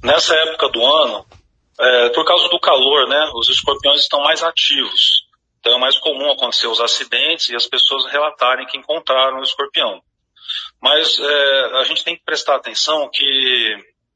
Nessa época do ano, por causa do calor, né, os escorpiões estão mais ativos. Então é mais comum acontecer os acidentes e as pessoas relatarem que encontraram o escorpião. Mas a gente tem que prestar atenção que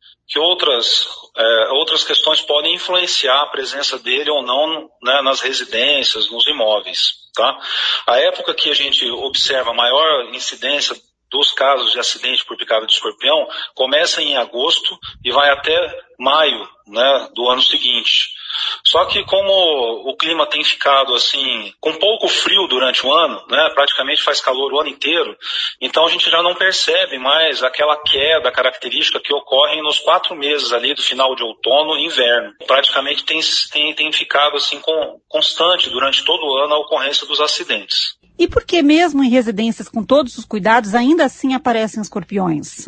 outras questões podem influenciar a presença dele ou não, né, nas residências, nos imóveis. Tá? A época que a gente observa maior incidência dos casos de acidente por picada de escorpião começa em agosto e vai até maio, né, do ano seguinte. Só que como o clima tem ficado assim, com pouco frio durante o ano, né, praticamente faz calor o ano inteiro, então a gente já não percebe mais aquela queda característica que ocorre nos 4 meses ali do final de outono e inverno. Praticamente tem ficado assim constante durante todo o ano a ocorrência dos acidentes. E por que mesmo em residências com todos os cuidados ainda assim aparecem escorpiões?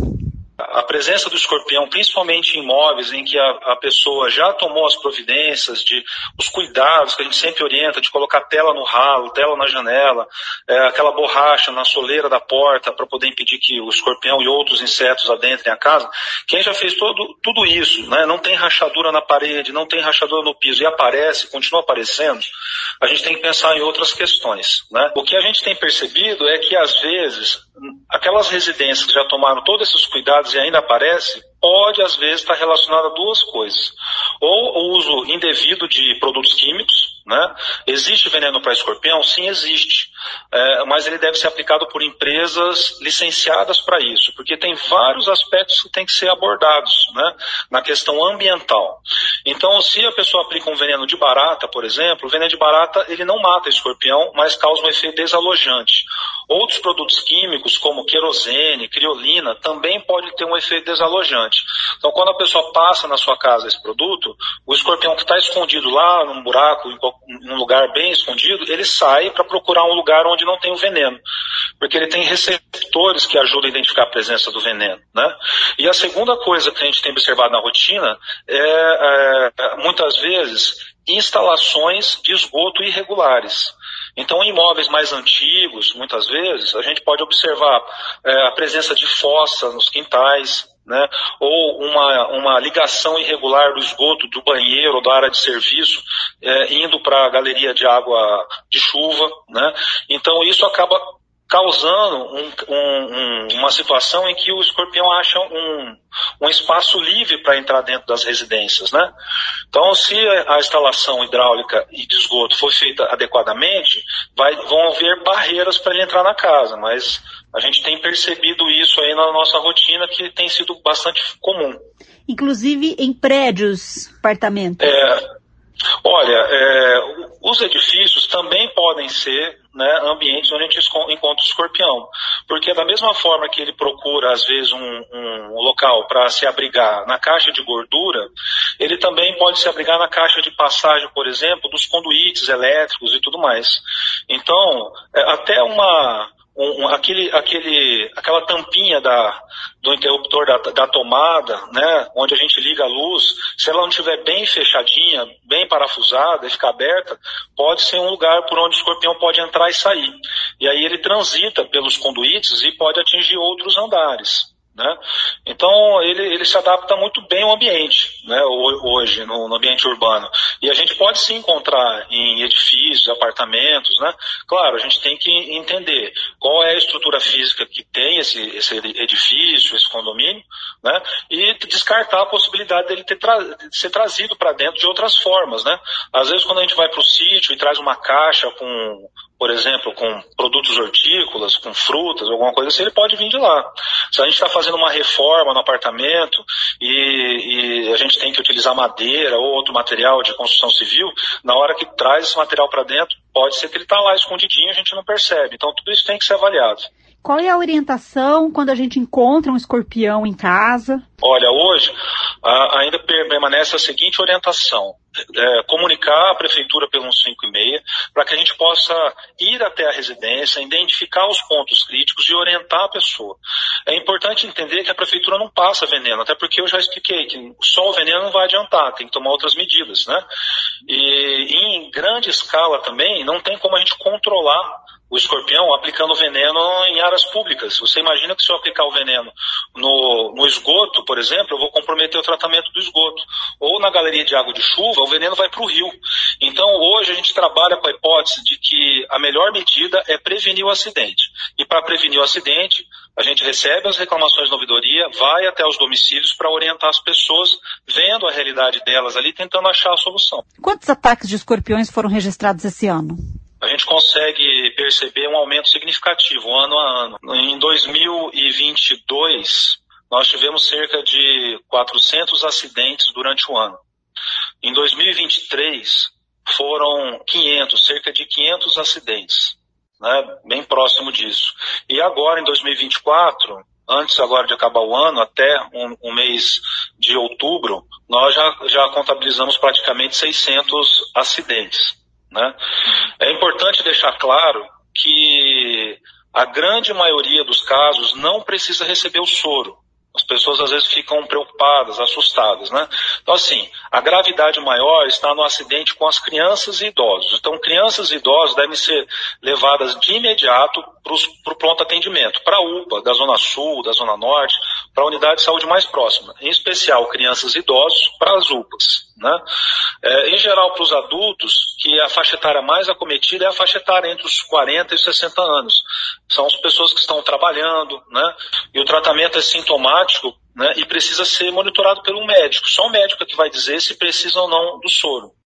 A presença do escorpião, principalmente em imóveis em que a pessoa já tomou as providências, os cuidados que a gente sempre orienta, de colocar tela no ralo, tela na janela, aquela borracha na soleira da porta para poder impedir que o escorpião e outros insetos adentrem a casa. Quem já fez tudo isso, né, não tem rachadura na parede, não tem rachadura no piso e continua aparecendo, a gente tem que pensar em outras questões. Né? O que a gente tem percebido é que às vezes aquelas residências que já tomaram todos esses cuidados e ainda aparece, pode às vezes estar relacionado a 2 coisas. Ou o uso indevido de produtos químicos, né? Existe veneno para escorpião? Sim, existe. Mas ele deve ser aplicado por empresas licenciadas para isso, porque tem vários aspectos que têm que ser abordados, né, na questão ambiental. Então, se a pessoa aplica um veneno de barata, por exemplo, o veneno de barata ele não mata escorpião, mas causa um efeito desalojante. Outros produtos químicos, como querosene, criolina, também podem ter um efeito desalojante. Então, quando a pessoa passa na sua casa esse produto, o escorpião que está escondido lá num buraco, em um lugar bem escondido, ele sai para procurar um lugar onde não tem o veneno, porque ele tem receptores que ajudam a identificar a presença do veneno. Né? E a segunda coisa que a gente tem observado na rotina muitas vezes, instalações de esgoto irregulares. Então, em imóveis mais antigos, muitas vezes, a gente pode observar a presença de fossa nos quintais, né? Ou uma ligação irregular do esgoto do banheiro ou da área de serviço indo para a galeria de água de chuva. Né? Então, isso acaba causando uma situação em que o escorpião acha um espaço livre para entrar dentro das residências, né? Então, se a instalação hidráulica e de esgoto for feita adequadamente, vão haver barreiras para ele entrar na casa, mas a gente tem percebido isso aí na nossa rotina, que tem sido bastante comum. Inclusive em prédios, apartamentos. Os edifícios também podem ser, né, ambientes onde a gente encontra o escorpião. Porque da mesma forma que ele procura, às vezes, um local para se abrigar na caixa de gordura, ele também pode se abrigar na caixa de passagem, por exemplo, dos conduítes elétricos e tudo mais. Então, até aquela tampinha do interruptor da tomada, né, onde a gente liga a luz, se ela não estiver bem fechadinha, bem parafusada e ficar aberta, pode ser um lugar por onde o escorpião pode entrar e sair. E aí ele transita pelos conduítes e pode atingir outros andares. Né? Então ele se adapta muito bem ao ambiente, né, hoje no ambiente urbano, e a gente pode sim encontrar em edifícios, apartamentos, né? Claro, a gente tem que entender qual é a estrutura física que tem esse edifício, esse condomínio, né? E descartar a possibilidade dele ser trazido para dentro de outras formas, né? Às vezes quando a gente vai para o sítio e traz uma caixa por exemplo, com produtos hortícolas, com frutas, alguma coisa assim, ele pode vir de lá. Se a gente está fazendo uma reforma no apartamento e a gente tem que utilizar madeira ou outro material de construção civil, na hora que traz esse material para dentro, pode ser que ele está lá escondidinho e a gente não percebe. Então, tudo isso tem que ser avaliado. Qual é a orientação quando a gente encontra um escorpião em casa? Olha, hoje ainda permanece a seguinte orientação. Comunicar a prefeitura pelo 156 para que a gente possa ir até a residência, identificar os pontos críticos e orientar a pessoa. É importante entender que a prefeitura não passa veneno, até porque eu já expliquei que só o veneno não vai adiantar, tem que tomar outras medidas, né? E em grande escala também não tem como a gente controlar o escorpião aplicando veneno em áreas públicas. Você imagina que se eu aplicar o veneno no esgoto, por exemplo, eu vou comprometer o tratamento do esgoto. Ou na galeria de água de chuva, o veneno vai para o rio. Então, hoje a gente trabalha com a hipótese de que a melhor medida é prevenir o acidente. E para prevenir o acidente, a gente recebe as reclamações na ouvidoria, vai até os domicílios para orientar as pessoas, vendo a realidade delas ali, tentando achar a solução. Quantos ataques de escorpiões foram registrados esse ano? A gente consegue perceber um aumento significativo ano a ano. Em 2022, nós tivemos cerca de 400 acidentes durante o ano. Em 2023, foram cerca de 500 acidentes, né? Bem próximo disso. E agora, em 2024, antes agora de acabar o ano, até um mês de outubro, nós já contabilizamos praticamente 600 acidentes. Né? É importante deixar claro que a grande maioria dos casos não precisa receber o soro. As pessoas às vezes ficam preocupadas, assustadas, né? Então assim, a gravidade maior está no acidente com as crianças e idosos. Então crianças e idosos devem ser levadas de imediato para o pronto atendimento, para a UPA da Zona Sul, da Zona Norte, para a unidade de saúde mais próxima. Em especial crianças e idosos para as UPAs. Né? Em geral, para os adultos, que a faixa etária mais acometida é a faixa etária entre os 40 e os 60 anos. São as pessoas que estão trabalhando, né? E o tratamento é sintomático, né? E precisa ser monitorado por um médico. Só um médico é que vai dizer se precisa ou não do soro.